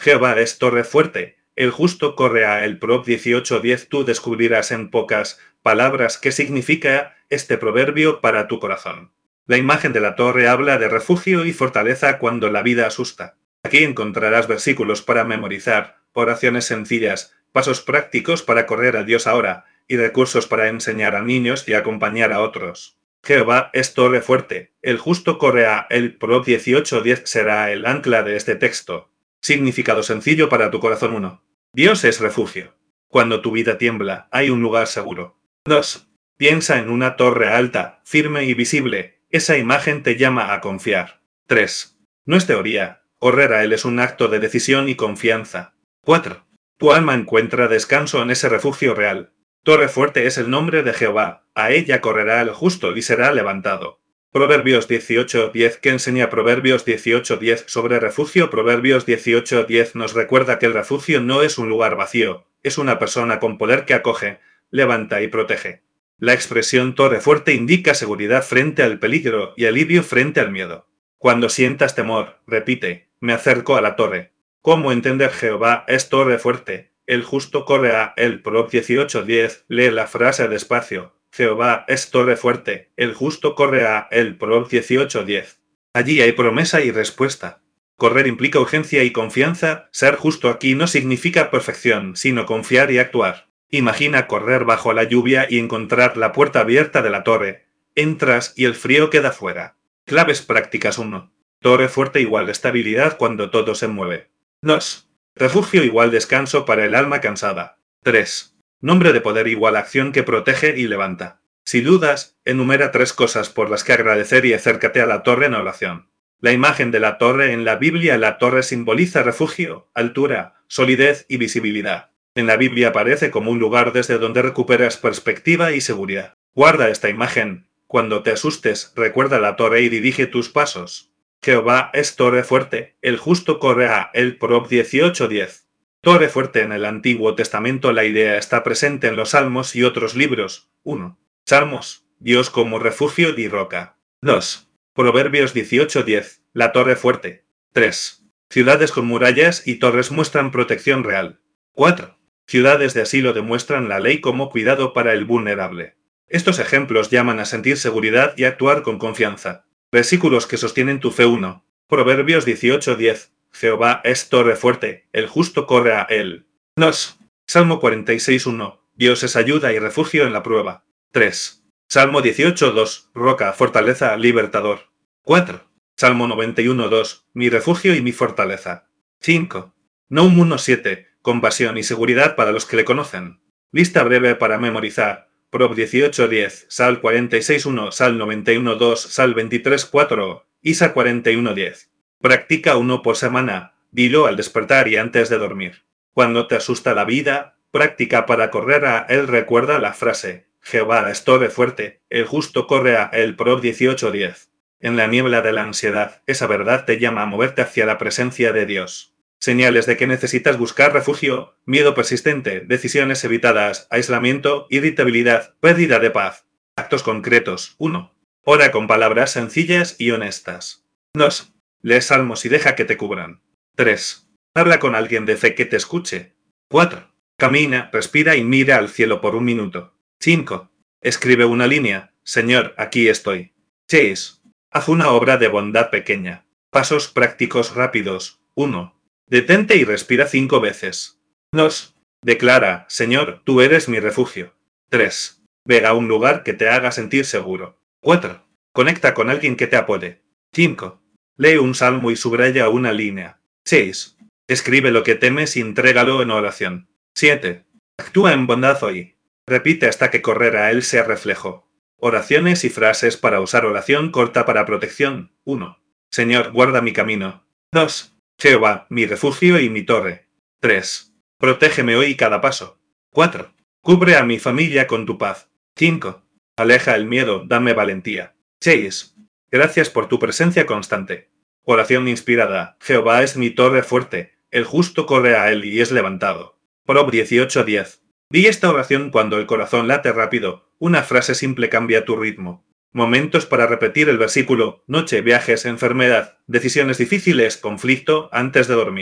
Jehová es torre fuerte, el justo corre a él. Prov 18:10. Tú descubrirás en pocas palabras qué significa este proverbio para tu corazón. La imagen de la torre habla de refugio y fortaleza cuando la vida asusta. Aquí encontrarás versículos para memorizar, oraciones sencillas, pasos prácticos para correr a Dios ahora, y recursos para enseñar a niños y acompañar a otros. Jehová es torre fuerte, el justo corre a él. Prov 18:10 será el ancla de este texto. Significado sencillo para tu corazón. 1. Dios es refugio. Cuando tu vida tiembla, hay un lugar seguro. 2. Piensa en una torre alta, firme y visible. Esa imagen te llama a confiar. 3. No es teoría. Correr a él es un acto de decisión y confianza. 4. Tu alma encuentra descanso en ese refugio real. Torre fuerte es el nombre de Jehová. A ella correrá el justo y será levantado. Proverbios 18:10. ¿Qué enseña Proverbios 18:10 sobre refugio? Proverbios 18:10 nos recuerda que el refugio no es un lugar vacío, es una persona con poder que acoge, levanta y protege. La expresión torre fuerte indica seguridad frente al peligro y alivio frente al miedo. Cuando sientas temor, repite, me acerco a la torre. ¿Cómo entender Jehová es torre fuerte? El justo corre a él. Prov 18:10. Lee la frase despacio. Jehová es torre fuerte, el justo corre a él. Prov 18:10. Allí hay promesa y respuesta. Correr implica urgencia y confianza. Ser justo aquí no significa perfección, sino confiar y actuar. Imagina correr bajo la lluvia y encontrar la puerta abierta de la torre. Entras y el frío queda fuera. Claves prácticas. 1. Torre fuerte igual estabilidad cuando todo se mueve. 2. Refugio igual descanso para el alma cansada. 3. Nombre de poder igual acción que protege y levanta. Si dudas, enumera 3 cosas por las que agradecer y acércate a la torre en oración. La imagen de la torre en la Biblia. La torre simboliza refugio, altura, solidez y visibilidad. En la Biblia aparece como un lugar desde donde recuperas perspectiva y seguridad. Guarda esta imagen. Cuando te asustes, recuerda la torre y dirige tus pasos. Jehová es torre fuerte, el justo corre a él. Prov 18:10. Torre fuerte en el Antiguo Testamento. La idea está presente en los Salmos y otros libros. 1. Salmos, Dios como refugio y roca. 2. Proverbios 18:10, la torre fuerte. 3. Ciudades con murallas y torres muestran protección real. 4. Ciudades de asilo demuestran la ley como cuidado para el vulnerable. Estos ejemplos llaman a sentir seguridad y actuar con confianza. Versículos que sostienen tu fe. 1. Proverbios 18:10. Jehová es torre fuerte, el justo corre a él. 2. Salmo 46:1. Dios es ayuda y refugio en la prueba. 3. Salmo 18:2. Roca, fortaleza, libertador. 4. Salmo 91:2. Mi refugio y mi fortaleza. 5. Naum 1:7. Compasión y seguridad para los que le conocen. Lista breve para memorizar. Prov 18:10. Sal 46:1. Sal 91:2. Sal 23:4. Isa 41:10. Practica 1 por semana. Dilo al despertar y antes de dormir. Cuando te asusta la vida, practica para correr a él. Recuerda la frase. Jehová es torre fuerte, el justo corre a él. Prov 18:10. En la niebla de la ansiedad, esa verdad te llama a moverte hacia la presencia de Dios. Señales de que necesitas buscar refugio: miedo persistente, decisiones evitadas, aislamiento, irritabilidad, pérdida de paz. Actos concretos. 1. Ora con palabras sencillas y honestas. 2. Lee salmos y deja que te cubran. 3. Habla con alguien de fe que te escuche. 4. Camina, respira y mira al cielo por un minuto. 5. Escribe una línea. Señor, aquí estoy. 6. Haz una obra de bondad pequeña. Pasos prácticos rápidos. 1. Detente y respira 5 veces. 2. Declara, Señor, tú eres mi refugio. 3. Ve a un lugar que te haga sentir seguro. 4. Conecta con alguien que te apoye. 5. Lee un salmo y subraya una línea. 6. Escribe lo que temes y entrégalo en oración. 7. Actúa en bondad hoy. Repite hasta que correr a él sea reflejo. Oraciones y frases para usar. Oración corta para protección. 1. Señor, guarda mi camino. 2. Jehová, mi refugio y mi torre. 3. Protégeme hoy cada paso. 4. Cubre a mi familia con tu paz. 5. Aleja el miedo, dame valentía. 6. Gracias por tu presencia constante. Oración inspirada. Jehová es mi torre fuerte, el justo corre a él y es levantado. Prov 18:10. Di esta oración cuando el corazón late rápido. Una frase simple cambia tu ritmo. Momentos para repetir el versículo: noche, viajes, enfermedad, decisiones difíciles, conflicto, antes de dormir.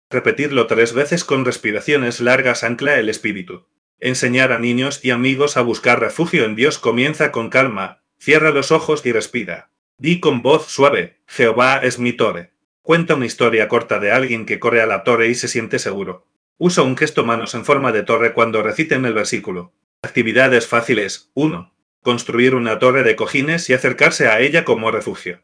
Repetirlo 3 veces con respiraciones largas ancla el espíritu. Enseñar a niños y amigos a buscar refugio en Dios comienza con calma, cierra los ojos y respira. Di con voz suave, Jehová es mi torre. Cuenta una historia corta de alguien que corre a la torre y se siente seguro. Usa un gesto manos en forma de torre cuando reciten el versículo. Actividades fáciles. 1. Construir una torre de cojines y acercarse a ella como refugio.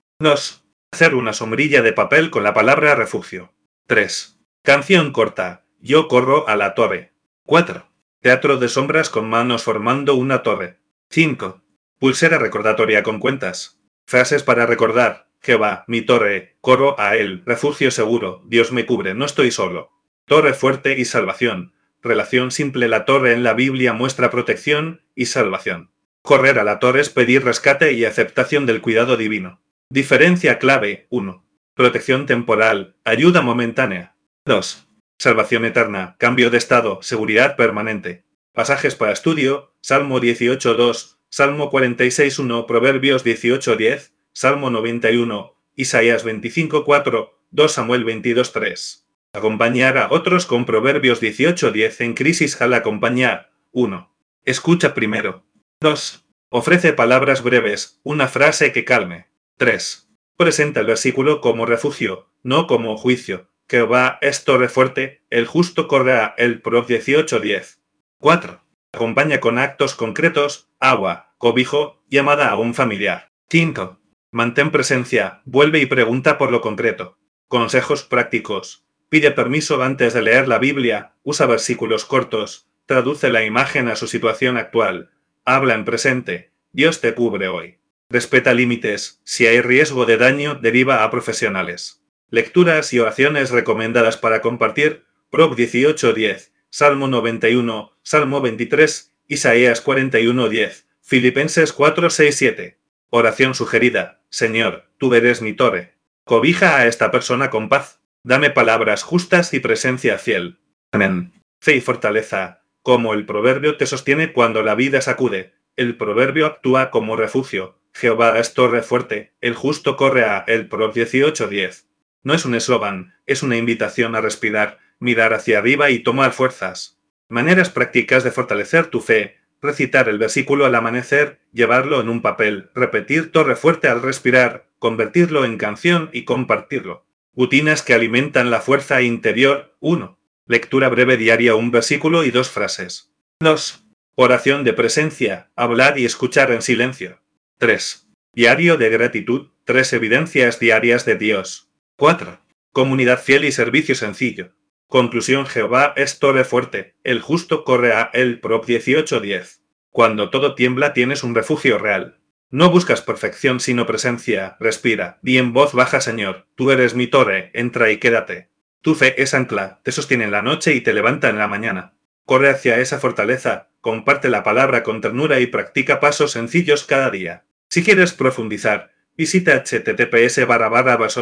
2. Hacer una sombrilla de papel con la palabra refugio. 3. Canción corta. Yo corro a la torre. 4. Teatro de sombras con manos formando una torre. 5. Pulsera recordatoria con cuentas. Frases para recordar. Jehová, mi torre, corro a él, refugio seguro, Dios me cubre, no estoy solo. Torre fuerte y salvación. Relación simple. La torre en la Biblia muestra protección y salvación. Correr a la torre es pedir rescate y aceptación del cuidado divino. Diferencia clave. 1. Protección temporal, ayuda momentánea. 2. Salvación eterna, cambio de estado, seguridad permanente. Pasajes para estudio: Salmo 18:2, Salmo 46:1, Proverbios 18:10, Salmo 91, Isaías 25:4, 2 Samuel 22:3. Acompañar a otros con Proverbios 18:10 en crisis al acompañar. 1. Escucha primero. 2. Ofrece palabras breves, una frase que calme. 3. Presenta el versículo como refugio, no como juicio. Jehová es torre fuerte, el justo corre a él. Prov 18:10. 4. Acompaña con actos concretos, agua, cobijo, llamada a un familiar. 5. Mantén presencia, vuelve y pregunta por lo concreto. Consejos prácticos. Pide permiso antes de leer la Biblia, usa versículos cortos, traduce la imagen a su situación actual, habla en presente, Dios te cubre hoy. Respeta límites, si hay riesgo de daño, deriva a profesionales. Lecturas y oraciones recomendadas para compartir: Prov 18:10, Salmo 91, Salmo 23, Isaías 41:10, Filipenses 4:6-7. Oración sugerida: Señor, tú eres mi torre. Cobija a esta persona con paz. Dame palabras justas y presencia fiel. Amén. Fe y fortaleza. Como el proverbio te sostiene cuando la vida sacude, el proverbio actúa como refugio. Jehová es torre fuerte, el justo corre a él. Prov 18:10. No es un eslogan, es una invitación a respirar, mirar hacia arriba y tomar fuerzas. Maneras prácticas de fortalecer tu fe: recitar el versículo al amanecer, llevarlo en un papel, repetir torre fuerte al respirar, convertirlo en canción y compartirlo. Rutinas que alimentan la fuerza interior. 1. Lectura breve diaria, un versículo y 2 frases. 2. Oración de presencia, hablar y escuchar en silencio. 3. Diario de gratitud, 3 evidencias diarias de Dios. 4. Comunidad fiel y servicio sencillo. Conclusión: Jehová es torre fuerte, el justo corre a él. Prov 18:10. Cuando todo tiembla tienes un refugio real. No buscas perfección sino presencia, respira, di en voz baja: Señor, tú eres mi torre, entra y quédate. Tu fe es ancla, te sostiene en la noche y te levanta en la mañana. Corre hacia esa fortaleza, comparte la palabra con ternura y practica pasos sencillos cada día. Si quieres profundizar, visita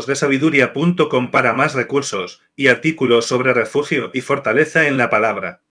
https://vasosdesabiduría.com para más recursos y artículos sobre refugio y fortaleza en la palabra.